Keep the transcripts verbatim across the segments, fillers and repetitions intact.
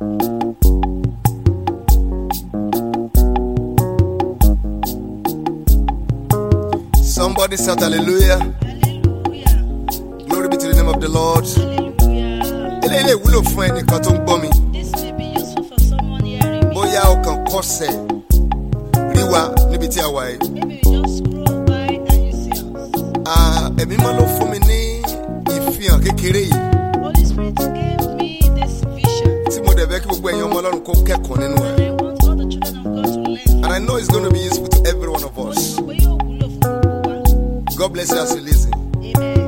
Somebody shout hallelujah. Hallelujah. Glory be to the name of the Lord. Hallelujah. Eléyìí wúlò fún ẹnìkan tó ń gbọ́ mi. This may be useful for someone hearing me. Bóyá o kàn kọ́sẹ̀ rí wa níbi tí a wà yìí. Maybe you just scroll by and you see us. Ah, ẹ̀mí máa ló fún mi ní ìfihàn kékeré yìí. Holy Spirit gave me this vision. Tí mo dẹ̀ bẹ̀ kí gbogbo ẹ̀yin ọmọ Ọlọ́run kó kẹ́kọ̀ọ́ nínú ẹ̀. And I want all the children of God to learn. And I know it's going to be useful to every one of us. Pé yóò wúlò fún gbogbo wa. God bless you as you listen. Amen.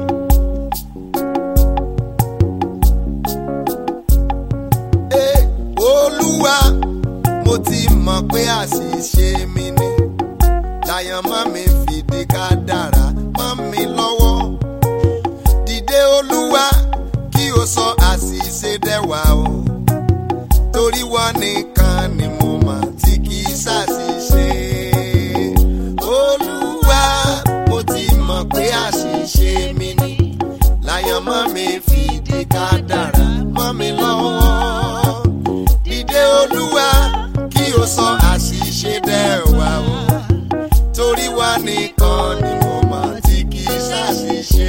Hey, Olúwa, mo ti mọ̀ pé àṣìṣe mi ni. Láyàn má mi fìdí kádàrá mọ́ mi lọ́wọ́. Dìde Olúwa, kí o sọ àṣìṣe dẹwà o. Torí wọ́n nìkan ni mo mọ̀ tí kì í ṣàṣìṣe. Olúwa, mo ti mọ̀ pé àṣìṣe mi ni. Láyàn má mi fìdí kádàrá mọ́ mi lọ́wọ́. Dìde Olúwa, kí o sọ àṣìṣe dẹwà o. Torí wá nìkan ni mo mọ̀ tí kì í ṣàṣìṣe.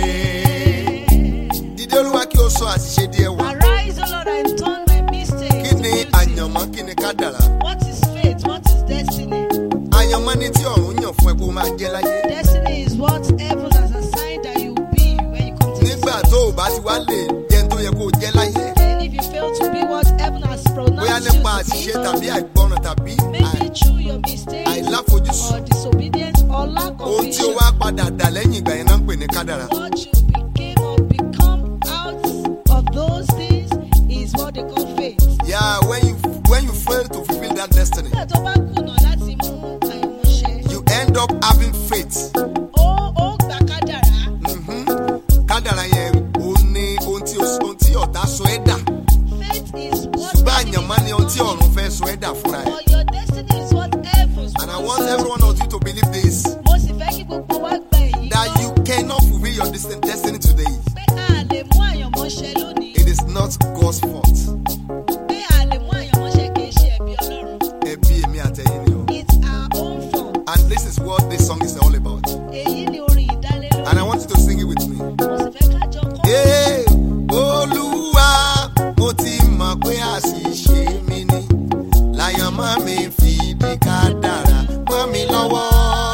Dìde Olúwa, kí o sọ àṣìṣe di ẹwà. Arise, O Lord, and turn my mistakes Kí to ni beauty. àyànmọ́, kí ni kádàrá? What is fate? What is destiny? Àyànmọ́ ni tí ọ̀run yàn fún ẹ kó máa jẹ́ láyé. Destiny is what heaven has assigned that you will be when you come to this Nígbà earth. tó o bá ti wá lè jẹun tó yẹ kó o jẹ́ láyé. And if you fail to be what heaven has Bóyá pronounced nípa you àṣìṣe to tàbí àìgbọràn tàbí be, maybe through your mistakes àìláfojúsùn. or disobedience or lack of Ohun tí o vision, wá padà dà lẹ́yìn ìgbà yẹn náà ń pè ní kádàrá. what you became or become out of those things is what they call fate. Yeah, when you when you fail to fulfill that destiny, Nígbà tó bá kùnà láti mú àìmọ̀ṣẹ, you end up having faith. ó ó gbà kádàrá. Mhm. Kádàrá yẹn ó ní ohun tí o- ohun tí ọ̀tá sọ ẹ́ dà. Fate is what Ṣùgbọ́n destiny àyànmọ́ ni ohun tí is. ọ̀run fẹ́ sọ ẹ́ dà fúnra ẹ̀. Or your destiny is what heaven And I want wants. every one of you to believe this, Mo sì fẹ́ kí gbogbo wa gba èyí that gbọ́, you cannot fulfill your destin- destiny today. pé a lè mú àyànmọ́ṣẹ lónìí. It is not God's fault. Pé a lè mú àyànmọ́ṣẹ kì í ṣe ẹ̀bi Ọlọ́run. Ẹbí èmi àtẹ̀yìn ni o. It's our own fault. And this is what this song is all about. Èyí ni orin ìdálélórí. And I want you to sing it with me. Mo sì fẹ́ ká jọ kọ́. Hey, Olúwa, mo ti mọ̀ pé àṣìṣe mi ni. Láyàn má mi fìdí kádàrá mọ́ mi lọ́wọ́.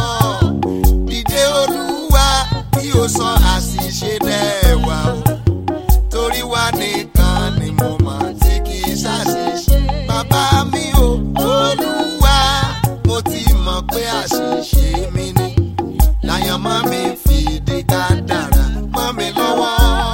Dìde Olúwa, kí o sọ àṣìṣe dẹwà o. Torí wá nìkan ni mo mọ̀ tí kì í ṣàṣìṣe. Bàbá mi o, Olúwa, mo ti mọ̀ pé àṣìṣe mi ni. Láyàn má mi fìdí kádàrá mọ́ mi lọ́wọ́.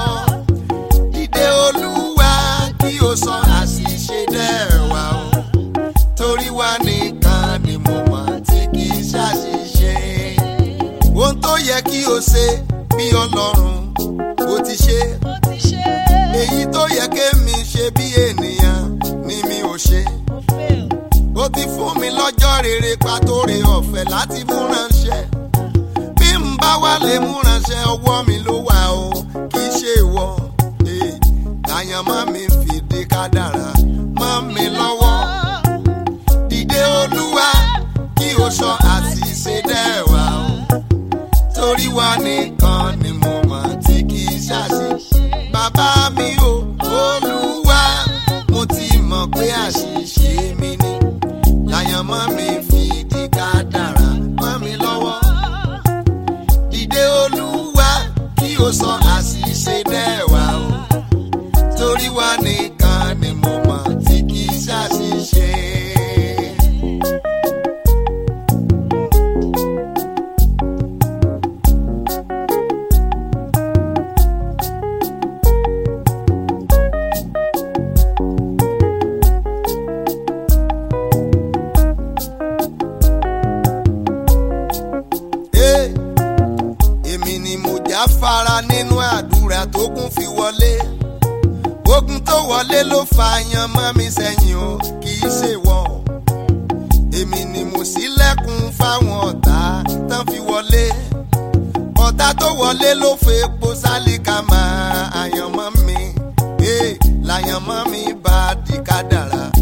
Dìde Olúwa, kí o sọ àṣìṣe dẹwà o. Torí wá nìkan ni mo mọ̀ tí kì í ṣàṣìṣe. Ohun tó yẹ kí o ṣe bí Ọlọ́run, o ti ṣe. Mo ti ṣe é. Èyí tó yẹ kémi ṣe bí ènìyàn ni mi ò ṣe. Mo fail. Ó ti fún mi lọ́jọ́ rere pàtóre ọ̀fẹ́ láti mú ránṣẹ́. Bí n bá wá lè mú ránṣẹ́, ọwọ́ mi ló wà o, kì í ṣe ìwọ. Eh, Àyàn má mi fìdí kádàrá mọ́ mi lọ́wọ́. Dìde Olúwa, kí o sọ àṣìṣe dẹwà o. Torí wá nìkan ni mo mọ̀ tí kì í ṣàṣìṣe. Bàbá mi o, Olúwa, mo ti mọ̀ pé àṣìṣe mi ni. Láyàn má mi fìdí kádàrá mọ́ mi lọ́wọ́. Dìde Olúwa, kí o sọ àṣìṣe dẹwà o. Torí wá nìkan ni mo mọ̀ tí kì í ṣàṣìṣe. Hey, èmi ni mo jáfara nínú àdúrà tó kún fi wọlé. Ogun tó wọlé ló fa yan mọ́ mi sẹ́yìn o, kì í ṣe wọ. Èmi ni mo ṣílẹ̀kùn fáwọn ọ̀tá tán fi wọlé. Ọ̀tá tó wọlé ló fẹ́ epo sálíkàmà àyànmọ́ mi. Hey, láyànmọ́ mi bá di kádàrá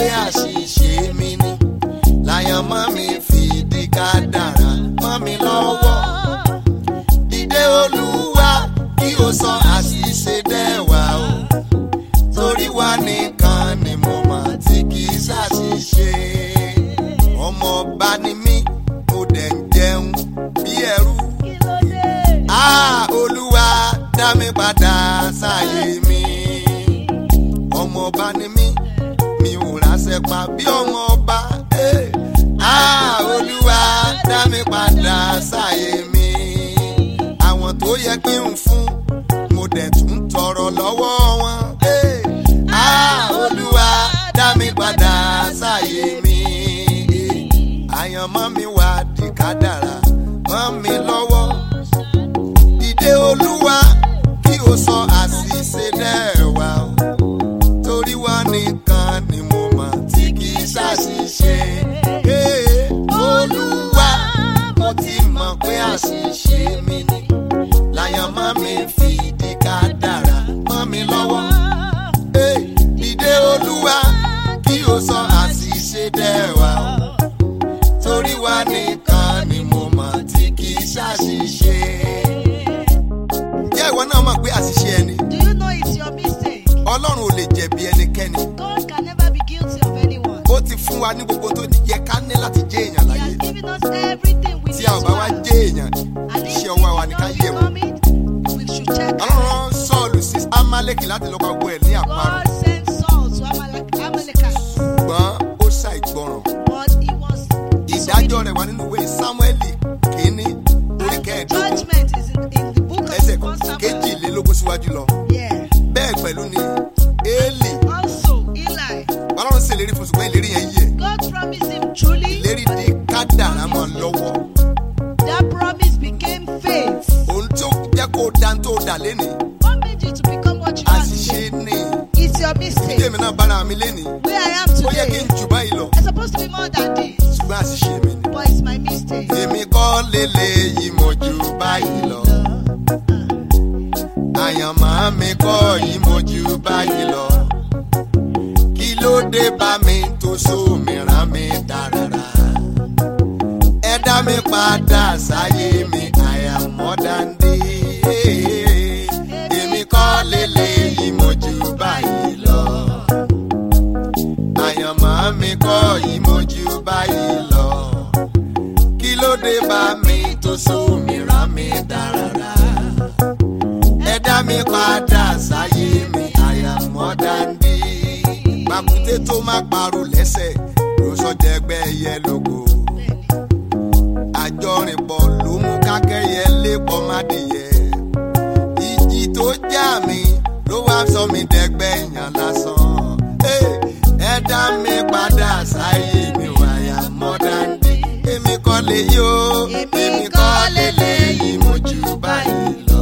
àṣìṣe mi ni láyànmọ́ mi fìdí kádàrá mọ́ mi lọ́wọ́. Dìde Olúwa kí o sọ àṣìṣe dẹwà o, torí wa nìkan ni mo mọ̀ tí kì í ṣàṣìṣe. Ọmọ ọba ni mí mo dẹ̀ ń jẹun bí ẹrú. Ah, Olúwa dá mi padà sáyé mi. Ọmọ ọba ni mí mi ò ráṣẹ pa bí ọmọ ọba. Eh. Ah, Olúwa dá mi padà sáyé mi. Àwọn tó yẹ kí n fún mo dẹ̀ tún tọrọ lọ́wọ́ wọn. Eh. Ah, Olúwa dá mi padà sáyé mi. Eh. Àyànmọ́ mi wá di kádàrá mọ́ mi lọ́wọ́. Dìde Olúwa kí o sọ àṣìṣe dẹwà o, torí wa nìkan ni mo mọ̀ tí kì í ṣàṣìṣe. Hey, Olúwa mo ti mọ̀ pé àṣìṣe mi ni láyànmọ́ mi fìdí kádàrá mọ́ mi lọ́wọ́. Hey, dìde Olúwa kí o sọ àṣìṣe dẹwà o, torí wa nìkan ni mo mọ̀ tí kì í ṣàṣìṣe. Jẹ́ ìwọ náà mọ̀ pé àṣìṣe ẹni. Do you know it's your mistake? Ọlọ́run ò lè jẹ̀bi ẹnikẹ́ni. God can never be guilty of anyone. Ó ti fún wa ní gbogbo tó yẹ ká ní láti jẹ́ èèyàn He láyé. has given us everything we Tí need a ò bá wá to jẹ́ èèyàn, And if iṣẹ́ we ọwọ́ wa ni did ká not yẹ̀ wò. become it, we should check Ọlọ́run out. Sọ́ọ̀lù sí Amálẹ́kì láti lọ pa gbogbo ẹ̀ ní àparò. God sent Saul to Amalek, Amalekite, Ṣùgbọ́n ó ṣàìgbọràn. but he was Ìdájọ́ rẹ̀ wà nínú ìwé Sámúẹ́lì kìíní orí and the kẹẹ̀ẹ́dógún judgment is in, in the book ẹsẹ̀ of First Samuel. kejìlélógún síwájú lọ. Yeah. Bẹ́ẹ̀ pẹ̀lú ni Élì. Also, Eli, Ọlọ́run ṣèlérí fún ṣùgbọ́n ìlérí yẹn yẹ̀. God promised him truly. Ìlérí di kádàrá mọ́ lọ́wọ́. That promise became faith. Òun tó jẹ́ kó dá tó dà lénìí. What made you to become what you are Àṣìṣe today? ni. It's your mistake. Èmi náà bára mi lénìí. Where I am Ó yẹ kí n today, jù báyìí lọ. I'm supposed to be more than this, Ṣùgbọ́n àṣìṣe mi ni. but it's my mistake. Èmi kọ́ lélẹ́yìí mo jù báyìí lọ. Àyànmọ́ mi kọ́ yìí mo jù báyìí lọ. Kí ló dé bá mi tó sómìíràn mi dáradára? Ẹ dá mi padà sáyé mi, I am more than this. Èmi kọ́ lélẹ́yìí mo jù báyìí lọ. Àyànmọ́ mi kọ́ yìí mo jù báyìí lọ. Kí ló dé bá mi tó sómìíràn mi dáradára? Ẹ dá mi padà sáyé mi, I am more than this. Pàkúté tó má parọ́ lẹ́sẹ̀ ló sọ́jà ẹgbẹ́ ẹyẹ lógo. Àjọrìnpọ̀ ló mú kákẹ́yẹ lépọ̀ mádìyẹ. Ìjì tó já mi ló wá sọ mi dẹgbẹ́ èèyàn lásán. Ẹ dá mi padà sáyé mi, I am more than this. Èmi kọ́ lè yó, èmi kọ́ lè léyìí mo jù báyìí lọ.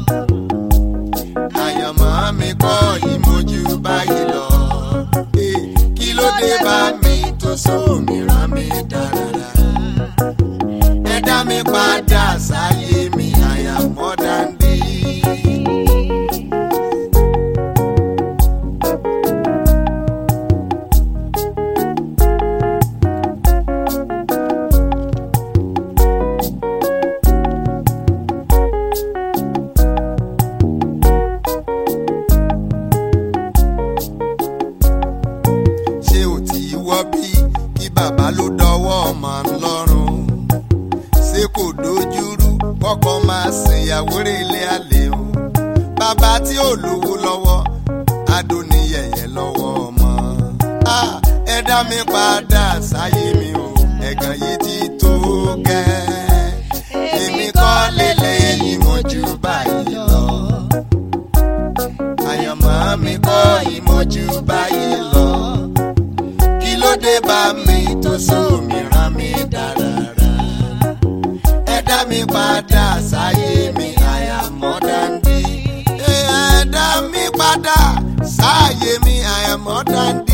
Àyànmọ́ mi kọ́ yìí mo jù báyìí lọ. Eh, Kí ló dé bá mi tó sómìíràn mi dáradára? Ẹ dá mi padà sáyé mi, I am more than this. Ṣé ò tí wọ́ bí kí bàbá ló dọwọ́ ọmọ ńlọ́rùn? Ṣé kò dojúrú kọ́kọ́ máa ṣèyàwó rẹ̀ ilé àlè o? Bàbá tí ò lówó lọ́wọ́ adóníyẹ̀yẹ̀ lọ́wọ́ ọmọ. Ah, ẹ dá mi padà sáyé mi o, ẹ̀gàn yìí ti tó gẹ́. Èmi kọ́ lélẹ́yìí mo jù báyìí lọ. Àyànmọ́ mi kọ́ yìí mo jù báyìí lọ. Kí ló dé bá mi tó sómìíràn mi dáradára? Ẹ dá mi padà sáyé mi, I am more than this. Ẹ dá mi padà sáyé mi, I am more than this.